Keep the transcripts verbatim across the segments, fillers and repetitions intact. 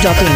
Dot in.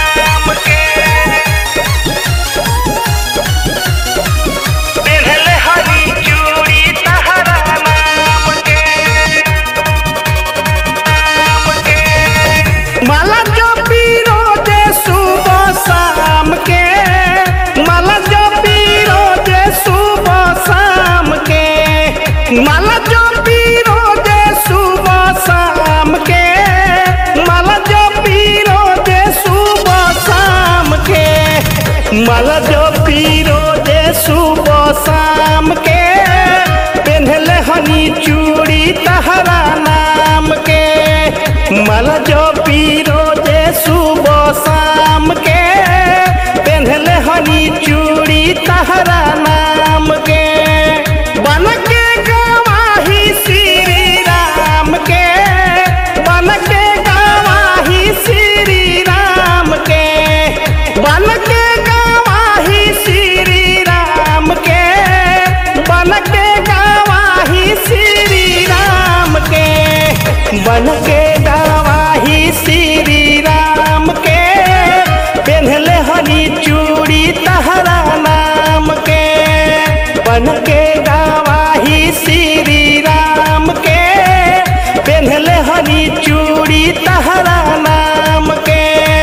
माला जो पीरो दे सुबह शाम के, माला जो पीरो दे सुबह शाम के, माला जो पीरो दे सुबह शाम के, माला जो पीरो दे सुबह शाम के, माला जो पीरो दे सुबह शाम के, पेन्हले हनी चूड़ी तहरा नाम के, माला जो पीरो दे सुबह शाम के, पेन्हले हनी चूड़ी तहरा नाम के, बन के गवाही श्री राम के, बन के गवाही श्री राम के, बन के गवाही श्री राम के, बन के गवाही श्री राम के, बन के गवाही श्री राम के, पेन्हले हनी चूड़ी तहरा नाम के, बन के गवाही श्री राम के, पेन्हले हनी चूड़ी तहरा नाम के,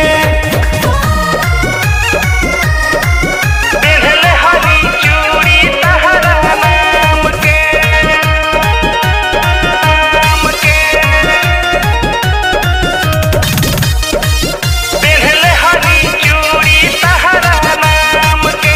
पेन्हले हनी चूड़ी तहरा नाम के, नाम के, पेन्हले हनी चूड़ी तहरा नाम के,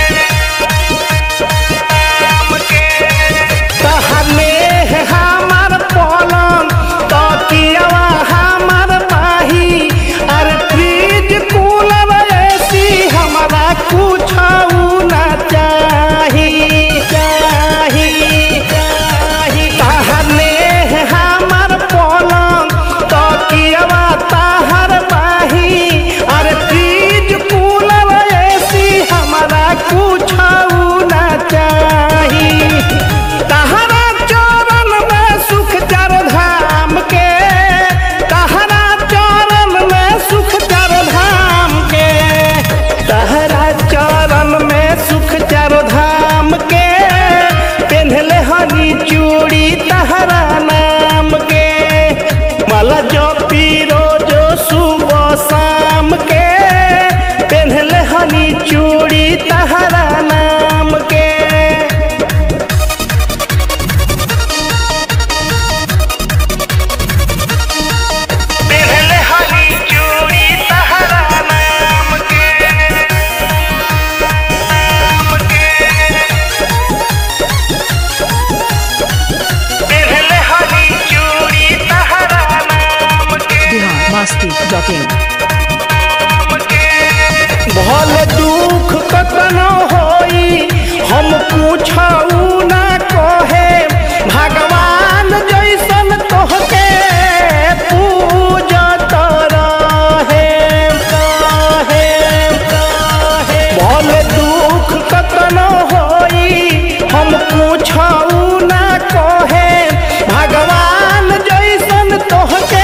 नाम के, तहने हमार पलंग तकियावा हमार बाही, अरे फ्रिज कूलर एसी हमारा कुछऊ ना चाही, चाही, चाही, तहने हमार पलंग तकियावा तहर बाही, अरे फ्रिज कूलर एसी हमारा कुछऊ ना चाही, तहरा चरण में सुख चर धाम के, तहरा चरण में सुख चर धाम के, तहरा चरण में सुख चर धाम के, पेन्हले हनी चूड़ी तहरा नाम के, माला जो पीरो जो सुबह शाम के, पेन्हले हनी चूड़ी तहरा नाम के, पेन्हले हनी चूड़ी तहरा नाम के, नाम के, पेन्हले हनी चूड़ी तहरा नाम के, बिहार मस्ती डॉट इन। भल दुख कतनो होई हम पूछऊ ना कहे, भगवान जैसन तोहके पूजत रहे, कहे, कहे, भल दुख कतनो होई हम पूछऊ ना कहे, भगवान जैसन तोहके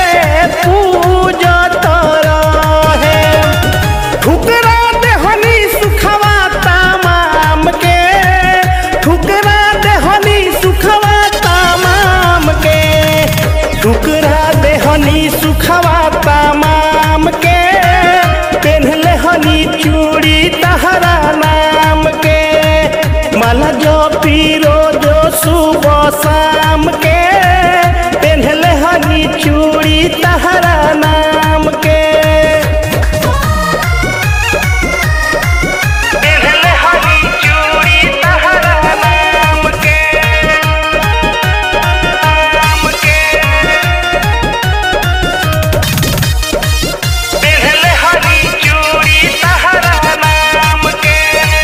पूजत रहे, ठुकरा देहनी सुखवा तमाम के, ठुकरा देहनी सुखवा तमाम के, ठुकरा देहनी सुखवा तमाम के, पेन्हले हनी चूड़ी तहरा नाम के, माला जो पीरो जो सुबह शाम के, पेन्हले हनी चूड़ी तहरा नाम के, पेन्हले हनी चूड़ी तहरा नाम के, नाम के, पेन्हले हनी चूड़ी तहरा नाम के,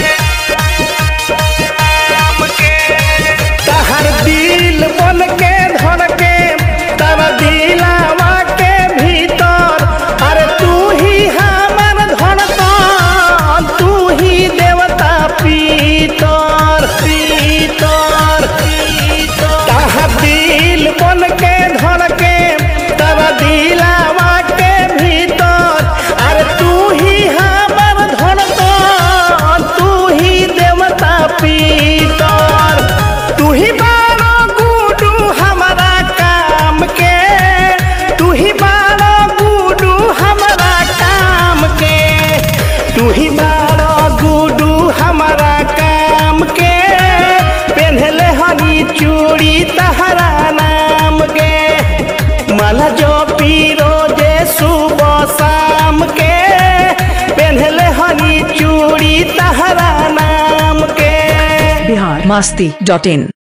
masti dot in.